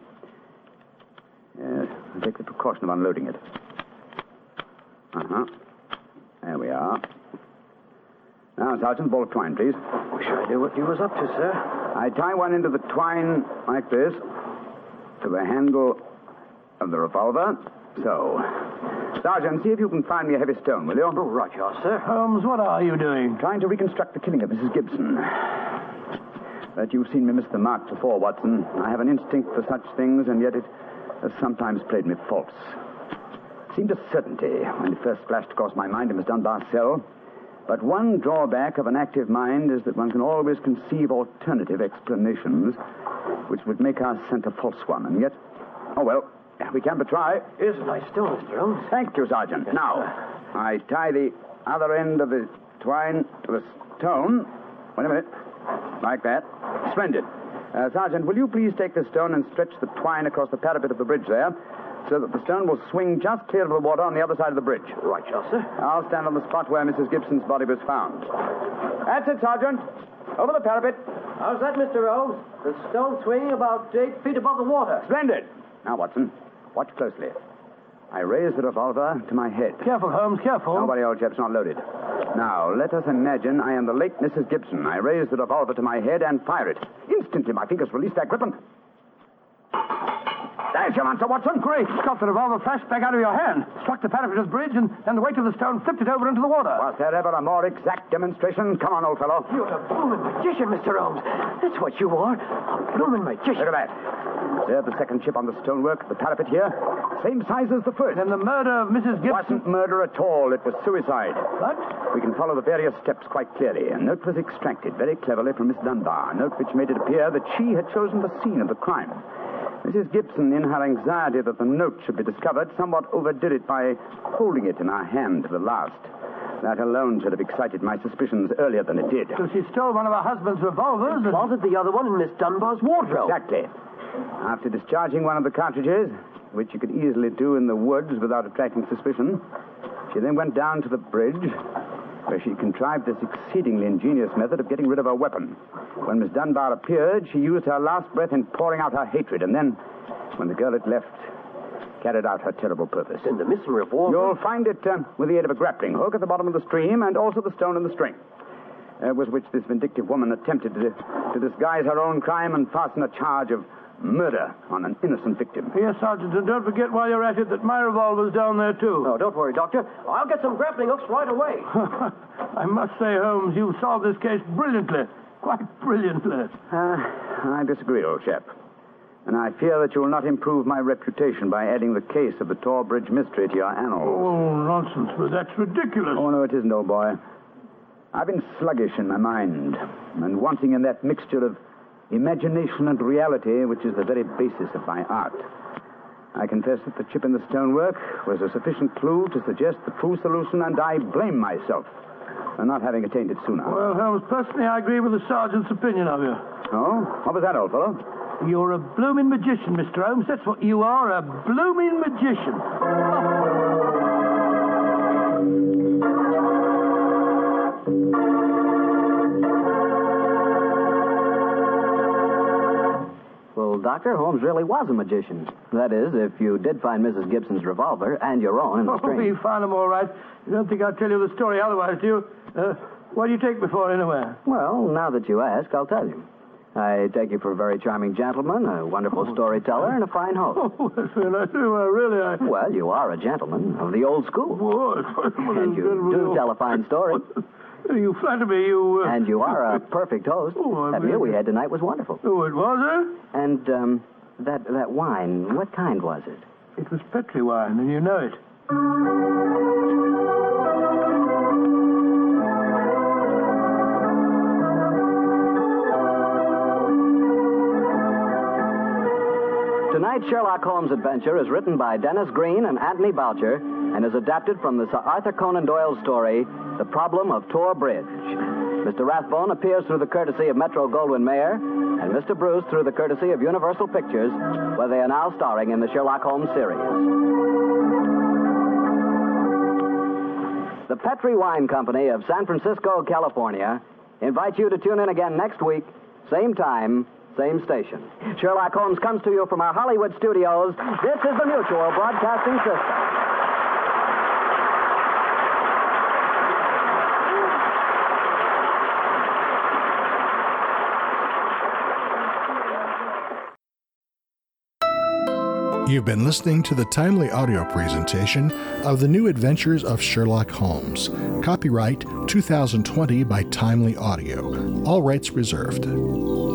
Yes, I'll take the precaution of unloading it. Uh-huh. There we are. Now, Sergeant, ball of twine, please. Wish I knew what you was up to, sir. I tie one end of the twine like this to the handle of the revolver. So. Sergeant, see if you can find me a heavy stone, will you? Oh, right, you are, sir. Holmes, what are you doing? Trying to reconstruct the killing of Missus Gibson. But you've seen me miss the mark before, Watson. I have an instinct for such things, and yet it has sometimes played me false. It seemed a certainty when it first flashed across my mind in Miss Dunbar's cell. But one drawback of an active mind is that one can always conceive alternative explanations which would make our scent a false one. And yet, oh, well, we can but try. Here's a nice stone, Mister Holmes. Thank you, Sergeant. Yes, now, sir. I tie the other end of the twine to the stone. Wait a minute. Like that. Splendid. Uh, Sergeant, will you please take this stone and stretch the twine across the parapet of the bridge there, so that the stone will swing just clear of the water on the other side of the bridge? Right, you are, sir. I'll stand on the spot where Missus Gibson's body was found. That's it, Sergeant. Over the parapet. How's that, Mister Holmes? The stone swinging about eight feet above the water. Splendid. Now, Watson, watch closely. I raise the revolver to my head. Careful, Holmes, careful. Nobody, old chap's not loaded. Now, let us imagine I am the late Missus Gibson. I raise the revolver to my head and fire it. Instantly, my fingers release their grip and... There's your answer, Watson. Great. Scott, the revolver flashed back out of your hand, struck the parapet of the bridge, and then the weight of the stone flipped it over into the water. Was there ever a more exact demonstration? Come on, old fellow. You're a bloomin' magician, Mister Holmes. That's what you are. A bloomin' magician. Look at that. Observe the second chip on the stonework, the parapet here. Same size as the first. And the murder of Missus Gibson... Wasn't murder at all. It was suicide. What? We can follow the various steps quite clearly. A note was extracted very cleverly from Miss Dunbar, a note which made it appear that she had chosen the scene of the crime. Missus Gibson, in her anxiety that the note should be discovered, somewhat overdid it by holding it in her hand to the last. That alone should have excited my suspicions earlier than it did. So she stole one of her husband's revolvers and planted the other one in Miss Dunbar's wardrobe. Exactly. After discharging one of the cartridges, which you could easily do in the woods without attracting suspicion, she then went down to the bridge, where she contrived this exceedingly ingenious method of getting rid of her weapon. When Miss Dunbar appeared, she used her last breath in pouring out her hatred, and then, when the girl had left, carried out her terrible purpose. And the missing revolver? You'll find it uh, with the aid of a grappling hook at the bottom of the stream, and also the stone and the string, uh, with which this vindictive woman attempted to, to disguise her own crime and fasten a charge of murder on an innocent victim. Yes, Sergeant, and don't forget while you're at it that my revolver's down there, too. No, don't worry, Doctor. I'll get some grappling hooks right away. I must say, Holmes, you've solved this case brilliantly. Quite brilliantly. Uh, I disagree, old chap. And I fear that you will not improve my reputation by adding the case of the Tor Bridge mystery to your annals. Oh, nonsense, but that's ridiculous. Oh, no, it isn't, old boy. I've been sluggish in my mind and wanting in that mixture of imagination and reality, which is the very basis of my art. I confess that the chip in the stonework was a sufficient clue to suggest the true solution, and I blame myself for not having attained it sooner. Well, Holmes, personally, I agree with the sergeant's opinion of you. Oh? What was that, old fellow? You're a blooming magician, Mister Holmes. That's what you are, a blooming magician. Well, that Doctor, Holmes really was a magician. That is, if you did find Missus Gibson's revolver and your own in the Oh, stream. we found them all right. You don't think I'll tell you the story otherwise, do you? Uh, what do you take me for, anyway? Well, now that you ask, I'll tell you. I take you for a very charming gentleman, a wonderful storyteller, and a fine host. Oh, that's very nice. Uh, really, I... Well, you are a gentleman of the old school. What? And you do tell a fine story. You flatter me, you... Uh... And you are a perfect host. Oh, that meal we had tonight was wonderful. Oh, it was, eh? And, um, that, that wine, what kind was it? It was Petri wine, and you know it. Tonight's Sherlock Holmes adventure is written by Dennis Green and Anthony Boucher and is adapted from the Sir Arthur Conan Doyle story, The Problem of Tor Bridge. Mister Rathbone appears through the courtesy of Metro-Goldwyn-Mayer and Mister Bruce through the courtesy of Universal Pictures, where they are now starring in the Sherlock Holmes series. The Petri Wine Company of San Francisco, California, invites you to tune in again next week, same time, same station. Sherlock Holmes comes to you from our Hollywood studios. This is the Mutual Broadcasting System. You've been listening to the timely audio presentation of The New Adventures of Sherlock Holmes. Copyright two thousand twenty by Timely Audio. All rights reserved.